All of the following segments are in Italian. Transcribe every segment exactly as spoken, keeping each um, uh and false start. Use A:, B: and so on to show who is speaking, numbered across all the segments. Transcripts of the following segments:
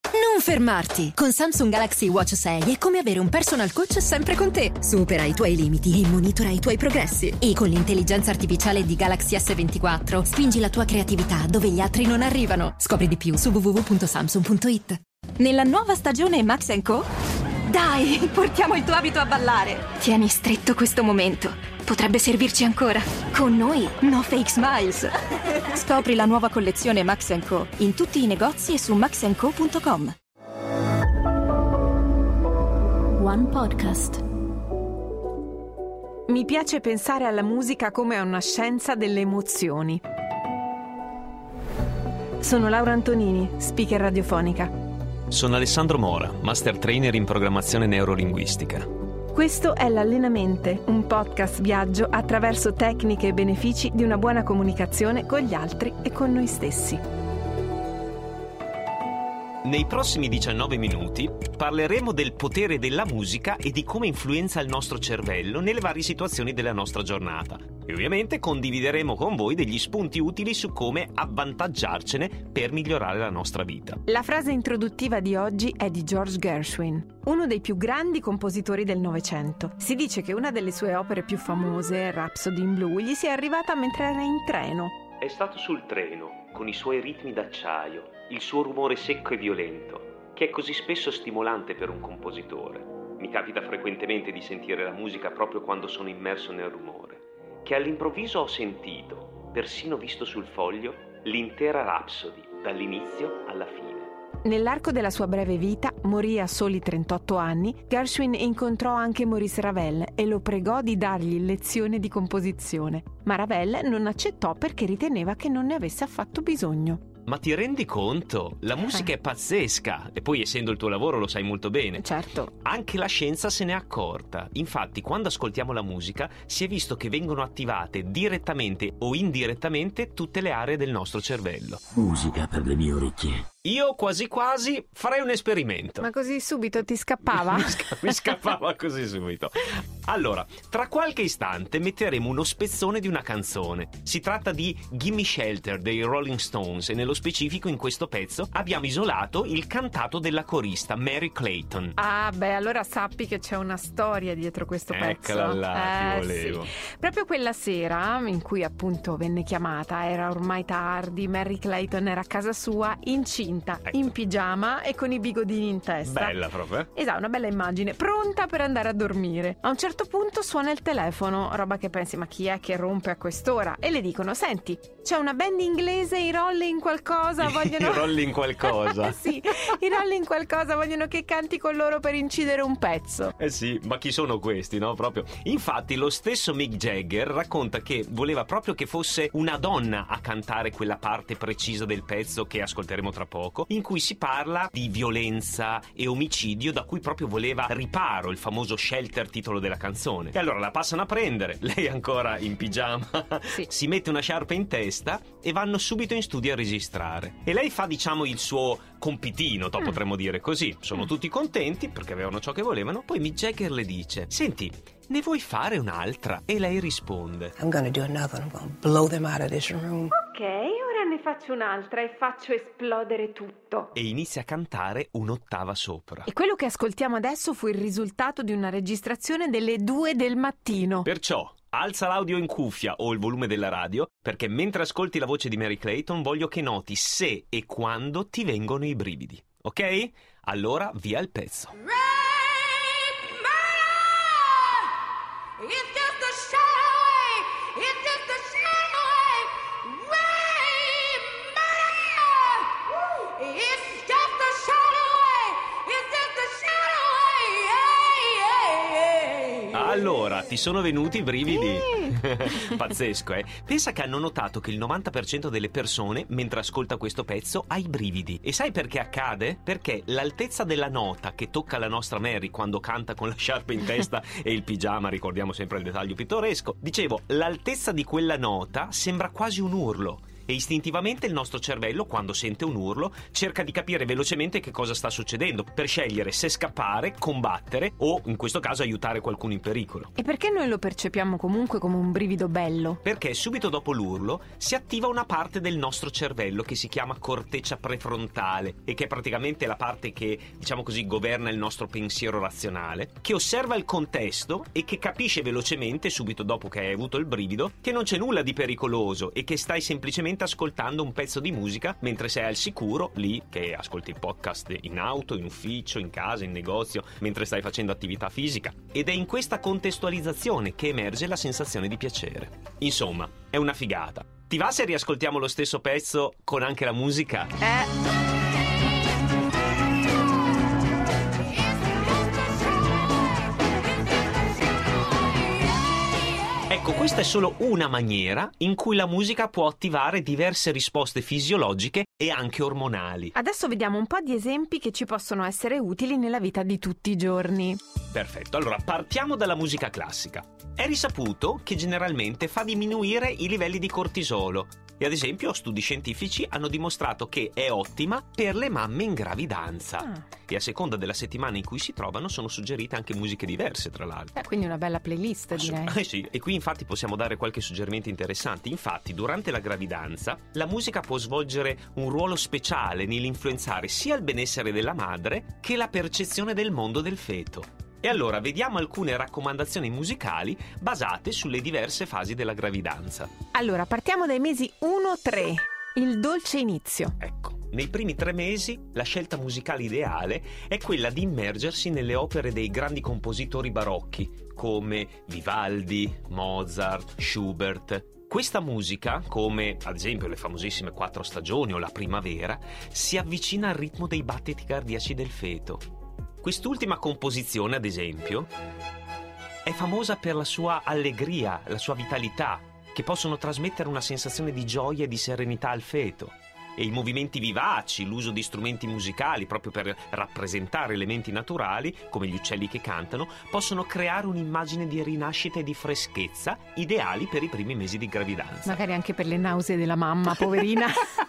A: Non fermarti! Con Samsung Galaxy Watch sei è come avere un personal coach sempre con te. Supera i tuoi limiti e monitora i tuoi progressi. E con l'intelligenza artificiale di Galaxy S ventiquattro spingi la tua creatività dove gli altri non arrivano. Scopri di più su w w w punto samsung punto i t. Nella nuova stagione Max and Co? Dai, portiamo il tuo abito a ballare. Tieni stretto questo momento. Potrebbe servirci ancora. Con noi, no fake smiles. Scopri la nuova collezione Max and Co in tutti i negozi e su max and co punto com.
B: One Podcast.
C: Mi piace pensare alla musica come a una scienza delle emozioni. Sono Laura Antonini, speaker radiofonica.
D: Sono Alessandro Mora, master trainer in programmazione neurolinguistica.
C: Questo è l'Allenamente, un podcast viaggio attraverso tecniche e benefici di una buona comunicazione con gli altri e con noi stessi.
D: Nei prossimi diciannove minuti parleremo del potere della musica e di come influenza il nostro cervello nelle varie situazioni della nostra giornata. E ovviamente condivideremo con voi degli spunti utili su come avvantaggiarcene per migliorare la nostra vita.
C: La frase introduttiva di oggi è di George Gershwin, uno dei più grandi compositori del Novecento. Si dice che una delle sue opere più famose, Rhapsody in Blue, gli sia arrivata mentre era in treno.
D: È stato sul treno, con i suoi ritmi d'acciaio, il suo rumore secco e violento, che è così spesso stimolante per un compositore. Mi capita frequentemente di sentire la musica proprio quando sono immerso nel rumore, che all'improvviso ho sentito, persino visto sul foglio, l'intera Rhapsody, dall'inizio alla fine.
C: Nell'arco della sua breve vita, morì a soli trentotto anni, Gershwin incontrò anche Maurice Ravel e lo pregò di dargli lezione di composizione. Ma Ravel non accettò perché riteneva che non ne avesse affatto bisogno.
D: Ma ti rendi conto? La musica
C: Eh.
D: è pazzesca e poi essendo il tuo lavoro lo sai molto bene.
C: Certo.
D: Anche la scienza se n'è accorta. Infatti quando ascoltiamo la musica si è visto che vengono attivate direttamente o indirettamente tutte le aree del nostro cervello.
E: Musica per le mie orecchie.
D: Io quasi quasi farei un esperimento.
C: Ma così subito ti scappava?
D: mi, sca- mi scappava così subito. Allora, tra qualche istante metteremo uno spezzone di una canzone. Si tratta di Gimme Shelter dei Rolling Stones e nello specifico in questo pezzo abbiamo isolato il cantato della corista Mary Clayton.
C: Ah, beh, allora sappi che c'è una storia dietro questo pezzo.
D: Eccola là,
C: eh,
D: ti volevo.
C: Sì. Proprio quella sera in cui appunto venne chiamata, era ormai tardi, Mary Clayton era a casa sua, incinta,
D: Ecco.
C: in pigiama e con i bigodini in testa.
D: Bella proprio.
C: Esatto, una bella immagine, pronta per andare a dormire. A un certo punto suona il telefono, roba che pensi, ma chi è che rompe a quest'ora? E le dicono, senti, c'è una band inglese, i Rolling qualcosa, vogliono...
D: I Rolling qualcosa.
C: Sì, i Rolling qualcosa, vogliono che canti con loro per incidere un pezzo.
D: Eh sì, ma chi sono questi, no? Proprio. Infatti lo stesso Mick Jagger racconta che voleva proprio che fosse una donna a cantare quella parte precisa del pezzo che ascolteremo tra poco, in cui si parla di violenza e omicidio da cui proprio voleva riparo, il famoso Shelter, titolo della canzone. E allora la passano a prendere, lei ancora in pigiama,
C: Sì.
D: si mette una sciarpa in testa e vanno subito in studio a registrare. E lei fa, diciamo, il suo compitino, to,
C: Mm.
D: potremmo dire così. Sono
C: Mm.
D: tutti contenti perché avevano ciò che volevano. Poi Mick Jagger le dice, senti, ne vuoi fare un'altra? E lei risponde,
F: I'm gonna do another. I'm gonna blow them out of this room.
C: Ok, ora ne faccio un'altra e faccio esplodere tutto.
D: e inizia a cantare un'ottava sopra.
C: E quello che ascoltiamo adesso fu il risultato di una registrazione delle due del mattino.
D: Perciò alza l'audio in cuffia o il volume della radio, perché mentre ascolti la voce di Mary Clayton voglio che noti se e quando ti vengono i brividi, ok? Allora via il pezzo. Allora, ti sono venuti i brividi? Pazzesco, eh? Pensa che hanno notato che il novanta per cento delle persone, mentre ascolta questo pezzo, ha i brividi. E sai perché accade? Perché l'altezza della nota che tocca la nostra Mary quando canta con la sciarpa in testa e il pigiama, ricordiamo sempre il dettaglio pittoresco, dicevo, l'altezza di quella nota sembra quasi un urlo. e istintivamente il nostro cervello, quando sente un urlo, cerca di capire velocemente che cosa sta succedendo per scegliere se scappare, combattere o, in questo caso, aiutare qualcuno in pericolo.
C: E perché noi lo percepiamo comunque come un brivido bello?
D: Perché subito dopo l'urlo si attiva una parte del nostro cervello che si chiama corteccia prefrontale e che è praticamente la parte che, diciamo così, governa il nostro pensiero razionale, che osserva il contesto e che capisce velocemente, subito dopo che hai avuto il brivido, che non c'è nulla di pericoloso e che stai semplicemente ascoltando un pezzo di musica mentre sei al sicuro, lì che ascolti il podcast in auto, in ufficio, in casa, in negozio, mentre stai facendo attività fisica. Ed è in questa contestualizzazione che emerge la sensazione di piacere. Insomma, è una figata. Ti va se riascoltiamo lo stesso pezzo con anche la musica?
C: Eh...
D: Ecco, questa è solo una maniera in cui la musica può attivare diverse risposte fisiologiche e anche ormonali.
C: Adesso vediamo un po' di esempi che ci possono essere utili nella vita di tutti i giorni.
D: Perfetto, allora partiamo dalla musica classica. È risaputo che generalmente fa diminuire i livelli di cortisolo e ad esempio studi scientifici hanno dimostrato che è ottima per le mamme in gravidanza. Ah. E a seconda della settimana in cui si trovano sono suggerite anche musiche diverse, tra l'altro.
C: Eh, quindi una bella playlist, direi.
D: Eh sì, e qui infatti possiamo dare qualche suggerimento interessante. Infatti, durante la gravidanza, la musica può svolgere un ruolo speciale nell'influenzare sia il benessere della madre che la percezione del mondo del feto. E allora vediamo alcune raccomandazioni musicali basate sulle diverse fasi della gravidanza.
C: Allora, partiamo dai mesi uno tre, il dolce inizio.
D: Ecco. Nei primi tre mesi la scelta musicale ideale è quella di immergersi nelle opere dei grandi compositori barocchi come Vivaldi, Mozart, Schubert. Questa musica, come ad esempio le famosissime Quattro stagioni o la primavera, si avvicina al ritmo dei battiti cardiaci del feto. Quest'ultima composizione, ad esempio, è famosa per la sua allegria, la sua vitalità, che possono trasmettere una sensazione di gioia e di serenità al feto. E i movimenti vivaci, l'uso di strumenti musicali proprio per rappresentare elementi naturali, come gli uccelli che cantano, possono creare un'immagine di rinascita e di freschezza ideali per i primi mesi di gravidanza.
C: Magari anche per le nausee della mamma, poverina.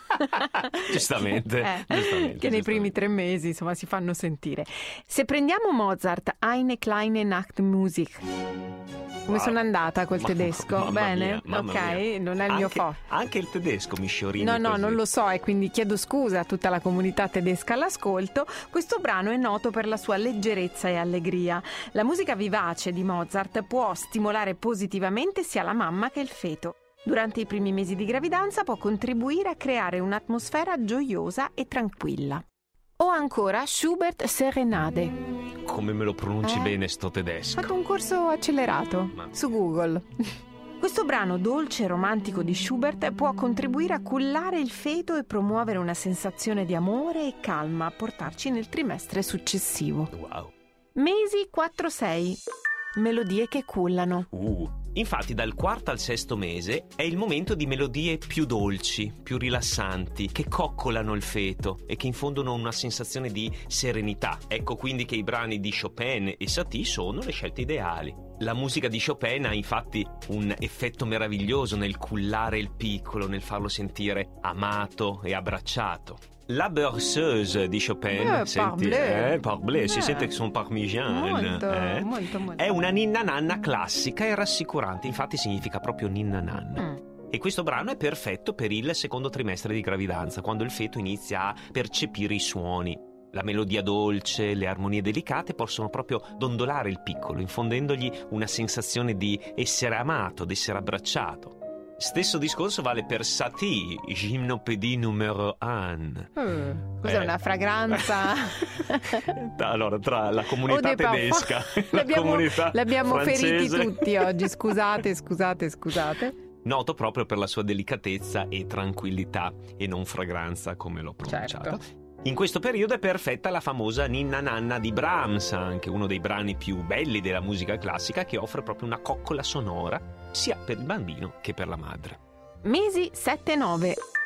D: giustamente,
C: eh,
D: giustamente. Che nei
C: giustamente. primi tre mesi, insomma, si fanno sentire. Se prendiamo Mozart, Eine kleine Nachtmusik. Come
D: Wow.
C: sono andata col
D: Ma-
C: tedesco?
D: mamma
C: Bene?
D: mia, mamma
C: ok,
D: mia.
C: non è il mio
D: Anche-
C: forte.
D: Anche il tedesco mi sciorina.
C: No, no,
D: così.
C: non lo so e quindi chiedo scusa a tutta la comunità tedesca all'ascolto. Questo brano è noto per la sua leggerezza e allegria. La musica vivace di Mozart può stimolare positivamente sia la mamma che il feto. Durante i primi mesi di gravidanza può contribuire a creare un'atmosfera gioiosa e tranquilla. O ancora Schubert Serenade.
D: Come me lo pronunci
C: Eh?
D: bene sto
C: Ho
D: tedesco.
C: fatto un corso accelerato
D: Ma-
C: su Google. Questo brano dolce e romantico di Schubert può contribuire a cullare il feto e promuovere una sensazione di amore e calma a portarci nel trimestre successivo.
D: Wow.
C: Mesi quattro sei. Melodie che cullano.
D: Uh. Infatti dal quarto al sesto mese è il momento di melodie più dolci, più rilassanti, che coccolano il feto e che infondono una sensazione di serenità. Ecco quindi che i brani di Chopin e Satie sono le scelte ideali. La musica di Chopin ha infatti un effetto meraviglioso nel cullare il piccolo, nel farlo sentire amato e abbracciato. La berceuse di Chopin,
C: Eh,
D: senti,
C: parbleu.
D: eh, parbleu, si
C: Eh.
D: sente che sono parmigiane.
C: Molto,
D: eh.
C: molto, molto.
D: È una ninna nanna classica e rassicurante, infatti significa proprio ninna nanna.
C: Mm.
D: E questo brano è perfetto per il secondo trimestre di gravidanza, quando il feto inizia a percepire i suoni. La melodia dolce, le armonie delicate possono proprio dondolare il piccolo, infondendogli una sensazione di essere amato, di essere abbracciato. Stesso discorso vale per Satie, Gymnopédie numero uno.
C: Eh, cos'è
D: Eh.
C: una fragranza?
D: Allora, tra la comunità
C: Oh, dei parfum.
D: tedesca e la
C: L'abbiamo-
D: comunità
C: L'abbiamo feriti
D: francese,
C: tutti oggi, scusate, scusate, scusate.
D: noto proprio per la sua delicatezza e tranquillità e non fragranza come l'ho pronunciata.
C: Certo.
D: In questo periodo è perfetta la famosa Ninna Nanna di Brahms, anche uno dei brani più belli della musica classica, che offre proprio una coccola sonora sia per il bambino che per la madre.
C: Mesi sette nove.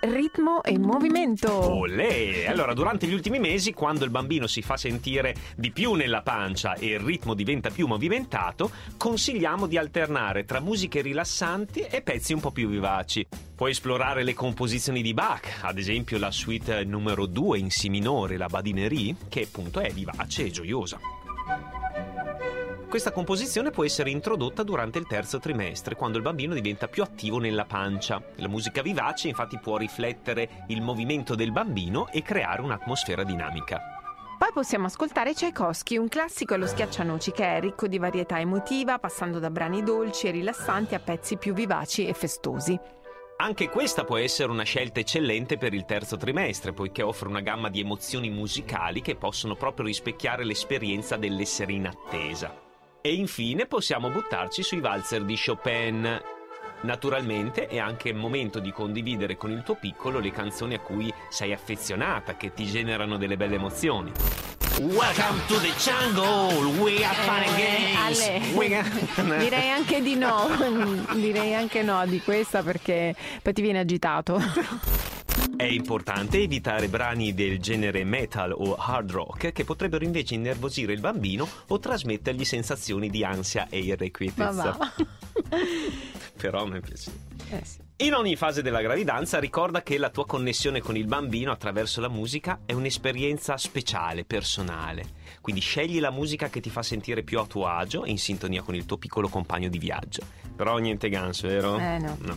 C: ritmo e movimento.
D: Olè! Allora, durante gli ultimi mesi, quando il bambino si fa sentire di più nella pancia e il ritmo diventa più movimentato, consigliamo di alternare tra musiche rilassanti e pezzi un po' più vivaci. Puoi esplorare le composizioni di Bach, ad esempio la suite numero due in Si minore, la Badinerie, che appunto è vivace e gioiosa. Questa composizione può essere introdotta durante il terzo trimestre, quando il bambino diventa più attivo nella pancia. La musica vivace infatti può riflettere il movimento del bambino e creare un'atmosfera dinamica.
C: Poi possiamo ascoltare Tchaikovsky, un classico allo schiaccianoci che è ricco di varietà emotiva, passando da brani dolci e rilassanti a pezzi più vivaci e festosi.
D: Anche questa può essere una scelta eccellente per il terzo trimestre, poiché offre una gamma di emozioni musicali che possono proprio rispecchiare l'esperienza dell'essere in attesa. E infine possiamo buttarci sui valzer di Chopin. Naturalmente è anche il momento di condividere con il tuo piccolo le canzoni a cui sei affezionata, che ti generano delle belle emozioni. Welcome to the jungle, we are fun and games.
C: Ale,
D: We are...
C: direi anche di no, direi anche no di questa, perché poi ti viene agitato.
D: È importante evitare brani del genere metal o hard rock che potrebbero invece innervosire il bambino o trasmettergli sensazioni di ansia e irrequietezza.
C: Ma va.
D: Però mi piace.
C: Eh sì.
D: In ogni fase della gravidanza ricorda che la tua connessione con il bambino attraverso la musica è un'esperienza speciale, personale. Quindi scegli la musica che ti fa sentire più a tuo agio e in sintonia con il tuo piccolo compagno di viaggio. Però niente ganzo, vero?
C: Eh no.
D: No.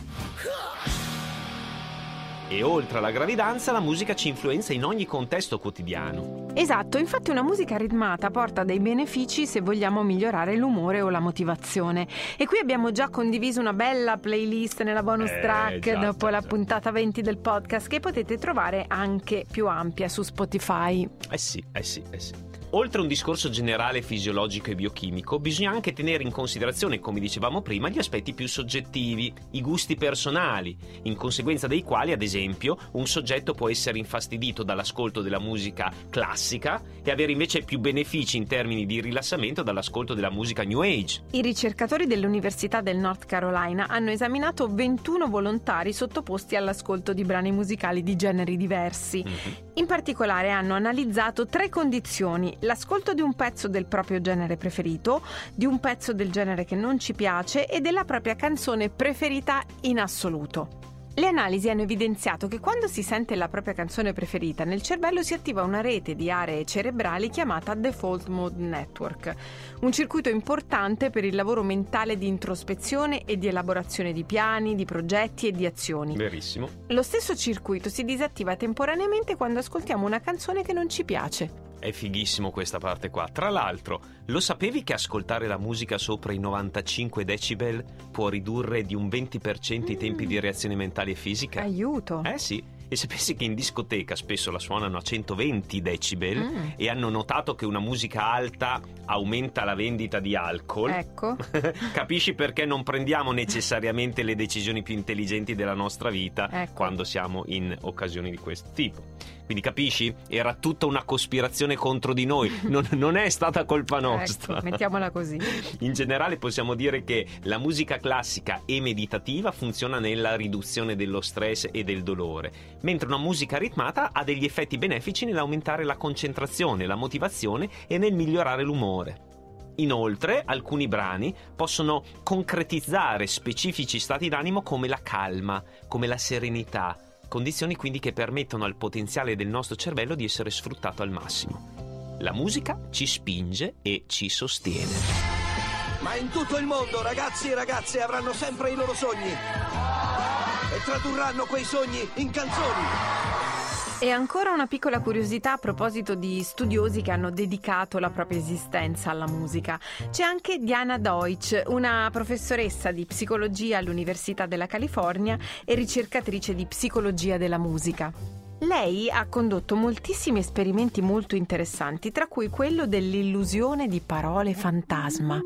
D: E oltre alla gravidanza, la musica ci influenza in ogni contesto quotidiano.
C: Esatto, infatti una musica ritmata porta dei benefici se vogliamo migliorare l'umore o la motivazione. E qui abbiamo già condiviso una bella playlist nella bonus
D: Eh,
C: track
D: già,
C: dopo
D: già,
C: la
D: già.
C: puntata venti del podcast, che potete trovare anche più ampia su Spotify.
D: Eh sì, eh sì, eh sì. Oltre a un discorso generale fisiologico e biochimico, bisogna anche tenere in considerazione, come dicevamo prima, gli aspetti più soggettivi, i gusti personali, in conseguenza dei quali, ad esempio, un soggetto può essere infastidito dall'ascolto della musica classica e avere invece più benefici in termini di rilassamento dall'ascolto della musica New Age.
C: I ricercatori dell'Università del North Carolina hanno esaminato ventuno volontari sottoposti all'ascolto di brani musicali di generi diversi.
D: Mm-hmm.
C: In particolare hanno analizzato tre condizioni: l'ascolto di un pezzo del proprio genere preferito, di un pezzo del genere che non ci piace e della propria canzone preferita in assoluto. Le analisi hanno evidenziato che quando si sente la propria canzone preferita, nel cervello si attiva una rete di aree cerebrali chiamata Default Mode Network, un circuito importante per il lavoro mentale di introspezione e di elaborazione di piani, di progetti e di azioni.
D: Verissimo.
C: Lo stesso circuito si disattiva temporaneamente quando ascoltiamo una canzone che non ci piace.
D: È fighissimo questa parte qua. Tra l'altro, lo sapevi che ascoltare la musica sopra i novantacinque decibel può ridurre di un venti per cento i tempi di reazione mentale e fisica?
C: Aiuto!
D: Eh sì. E se pensi che in discoteca spesso la suonano a centoventi decibel
C: Mm.
D: e hanno notato che una musica alta aumenta la vendita di alcol,
C: Ecco.
D: capisci perché non prendiamo necessariamente le decisioni più intelligenti della nostra vita
C: Ecco.
D: quando siamo in occasioni di questo tipo. Quindi capisci? Era tutta una cospirazione contro di noi, non, non è stata colpa nostra.
C: Ecco, mettiamola così.
D: In generale possiamo dire che la musica classica e meditativa funziona nella riduzione dello stress e del dolore, mentre una musica ritmata ha degli effetti benefici nell'aumentare la concentrazione, la motivazione e nel migliorare l'umore. Inoltre, alcuni brani possono concretizzare specifici stati d'animo come la calma, come la serenità, condizioni quindi che permettono al potenziale del nostro cervello di essere sfruttato al massimo. La musica ci spinge e ci sostiene.
G: Ma in tutto il mondo ragazzi e ragazze avranno sempre i loro sogni e tradurranno quei sogni in canzoni.
C: E ancora una piccola curiosità a proposito di studiosi che hanno dedicato la propria esistenza alla musica. C'è anche Diana Deutsch, una professoressa di psicologia all'Università della California e ricercatrice di psicologia della musica. Lei ha condotto moltissimi esperimenti molto interessanti, tra cui quello dell'illusione di parole fantasma.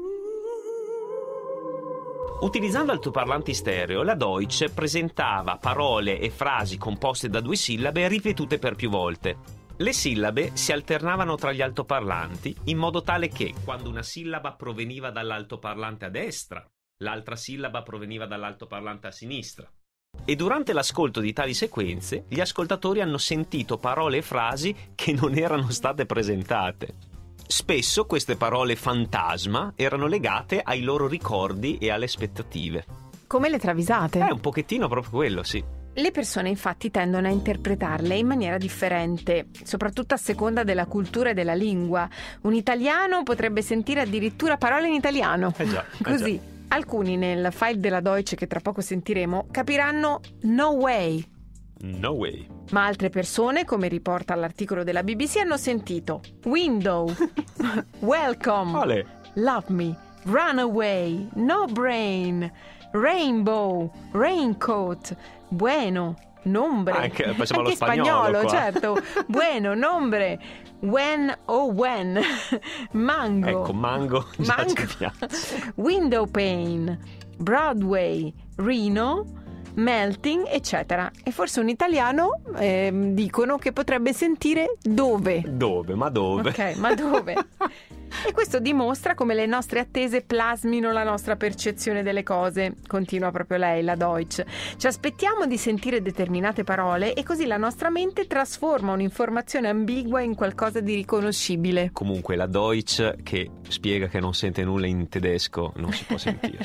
D: Utilizzando altoparlanti stereo, la Deutsch presentava parole e frasi composte da due sillabe ripetute per più volte. Le sillabe si alternavano tra gli altoparlanti in modo tale che, quando una sillaba proveniva dall'altoparlante a destra, l'altra sillaba proveniva dall'altoparlante a sinistra. E durante l'ascolto di tali sequenze, gli ascoltatori hanno sentito parole e frasi che non erano state presentate. Spesso queste parole fantasma erano legate ai loro ricordi e alle aspettative.
C: Come le travisate?
D: È un pochettino proprio quello, sì.
C: Le persone infatti tendono a interpretarle in maniera differente, soprattutto a seconda della cultura e della lingua. Un italiano potrebbe sentire addirittura parole in italiano.
D: Eh già, eh
C: Così.
D: già.
C: Alcuni nel file della Deutsche, che tra poco sentiremo, capiranno no way.
D: No way.
C: Ma altre persone, come riporta l'articolo della B B C, hanno sentito window, welcome,
D: Ole.
C: love me, run away, no brain, rainbow, raincoat, bueno, nombre.
D: Anche, facciamo
C: Anche
D: lo spagnolo qua.
C: certo. Bueno, nombre, when o when, mango.
D: Ecco, mango, già
C: mango.
D: ci piace.
C: Window pane, Broadway, Reno, melting, eccetera. E forse un italiano eh, dicono che potrebbe sentire dove.
D: Dove? Ma dove?
C: Ok, ma dove? E questo dimostra come le nostre attese plasmino la nostra percezione delle cose. Continua proprio lei, la Deutsche. Ci aspettiamo di sentire determinate parole e così la nostra mente trasforma un'informazione ambigua in qualcosa di riconoscibile.
D: Comunque la Deutsche che spiega che non sente nulla in tedesco non si può sentire.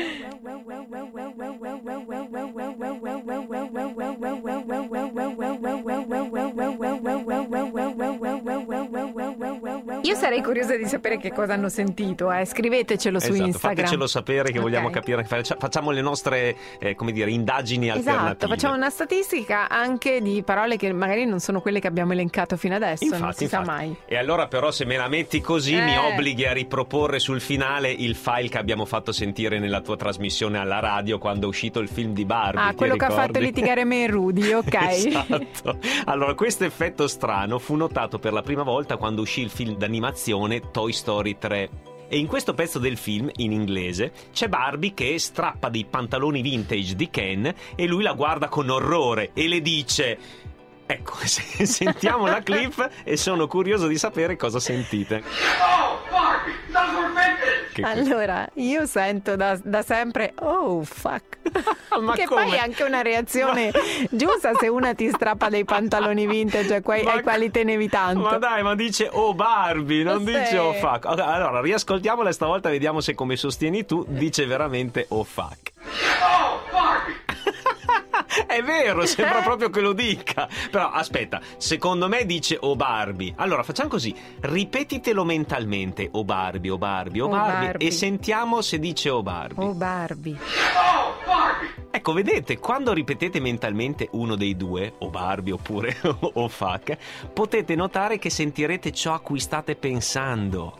C: Io sarei curiosa di sapere che cosa hanno sentito, eh. Scrivetecelo su
D: Esatto,
C: Instagram.
D: fatecelo sapere che
C: Ok.
D: vogliamo capire, facciamo le nostre eh, come dire, indagini alternative.
C: Esatto, facciamo una statistica anche di parole che magari non sono quelle che abbiamo elencato fino adesso,
D: Infatti,
C: non si
D: infatti.
C: sa mai.
D: E allora però se me la metti così
C: Eh.
D: mi obblighi a riproporre sul finale il file che abbiamo fatto sentire nella tua trasmissione alla radio quando è uscito il film di Barbie.
C: Ah,
D: ti
C: quello che ha
D: ricordi?
C: fatto litigare me e Rudy, ok.
D: Esatto. Allora, questo effetto strano fu notato per la prima volta quando uscì il film d'animazione Toy Story tre. E in questo pezzo del film, in inglese, c'è Barbie che strappa dei pantaloni vintage di Ken e lui la guarda con orrore e le dice... Ecco, se- sentiamo la clip e sono curioso di sapere cosa sentite. Che-
C: Allora, io sento da, da sempre oh fuck.
D: Ma
C: che
D: come?
C: poi è anche una reazione giusta se una ti strappa dei pantaloni vintage ai, quai-
D: Ma-
C: ai quali tenevi tanto.
D: Ma dai, ma dice oh Barbie, non
C: Sì.
D: dice oh fuck. Ok, allora, riascoltiamola stavolta, vediamo se come sostieni tu dice veramente oh fuck. È vero, sembra proprio che lo dica. Però aspetta, secondo me dice oh Barbie. Allora facciamo così, ripetitelo mentalmente. Oh Barbie, oh Barbie, oh,
C: Oh
D: Barbie,
C: Barbie.
D: e sentiamo se dice oh Barbie.
C: Oh Barbie.
D: Ecco, vedete, quando ripetete mentalmente uno dei due, o Barbie oppure o fuck, potete notare che sentirete ciò a cui state pensando.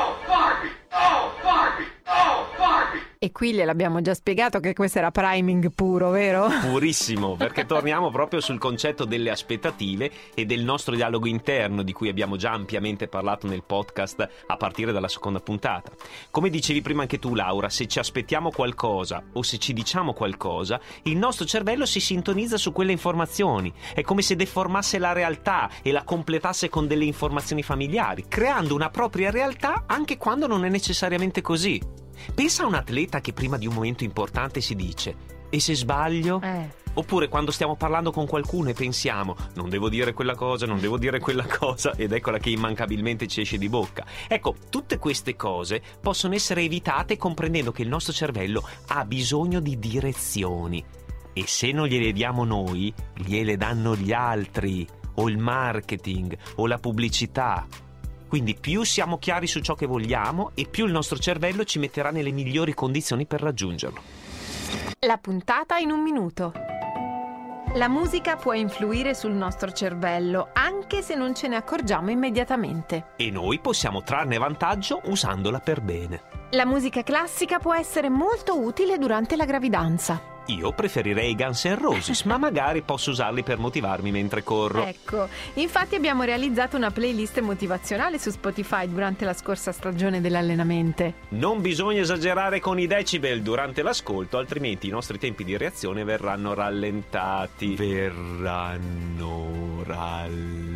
C: E qui gliel'abbiamo già spiegato che questo era priming puro, vero?
D: Purissimo, perché torniamo proprio sul concetto delle aspettative e del nostro dialogo interno, di cui abbiamo già ampiamente parlato nel podcast a partire dalla seconda puntata. Come dicevi prima anche tu, Laura, se ci aspettiamo qualcosa o se ci diciamo qualcosa, il nostro cervello si sintonizza su quelle informazioni. È come se deformasse la realtà e la completasse con delle informazioni familiari, creando una propria realtà anche quando non è necessariamente così. Pensa a un atleta che prima di un momento importante si dice e se sbaglio?
C: Eh.
D: Oppure quando stiamo parlando con qualcuno e pensiamo non devo dire quella cosa, non devo dire quella cosa, ed eccola che immancabilmente ci esce di bocca. Ecco, tutte queste cose possono essere evitate comprendendo che il nostro cervello ha bisogno di direzioni e se non gliele diamo noi, gliele danno gli altri, o il marketing, o la pubblicità. Quindi più siamo chiari su ciò che vogliamo e più il nostro cervello ci metterà nelle migliori condizioni per raggiungerlo.
C: La puntata in un minuto. La musica può influire sul nostro cervello anche se non ce ne accorgiamo immediatamente.
D: E noi possiamo trarne vantaggio usandola per bene.
C: La musica classica può essere molto utile durante la gravidanza.
D: Io preferirei i Guns N' Roses, ma magari posso usarli per motivarmi mentre corro.
C: Ecco, infatti abbiamo realizzato una playlist motivazionale su Spotify durante la scorsa stagione dell'allenamento.
D: Non bisogna esagerare con i decibel durante l'ascolto, altrimenti i nostri tempi di reazione verranno rallentati. Verranno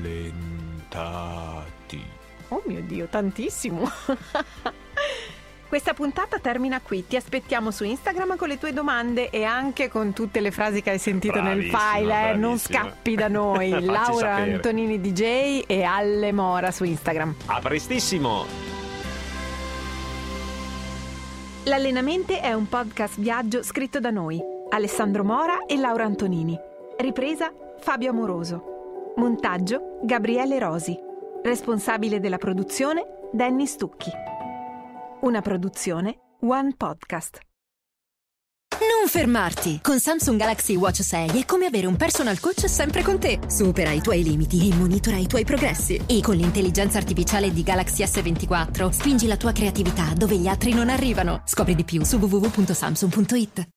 D: rallentati.
C: Oh mio Dio, tantissimo! Questa puntata termina qui. Ti aspettiamo su Instagram con le tue domande e anche con tutte le frasi che hai sentito nel file. Eh? Non scappi da noi. Laura
D: sapere.
C: Antonini D J e Alle Mora su Instagram.
D: A prestissimo!
C: L'Allenamente è un podcast viaggio scritto da noi, Alessandro Mora e Laura Antonini. Ripresa Fabio Amoroso. Montaggio Gabriele Rosi. Responsabile della produzione Danny Stucchi. Una produzione One Podcast.
A: Non fermarti! Con Samsung Galaxy Watch sei è come avere un personal coach sempre con te. Supera i tuoi limiti e monitora i tuoi progressi. E con l'intelligenza artificiale di Galaxy S ventiquattro spingi la tua creatività dove gli altri non arrivano. Scopri di più su w w w punto samsung punto it.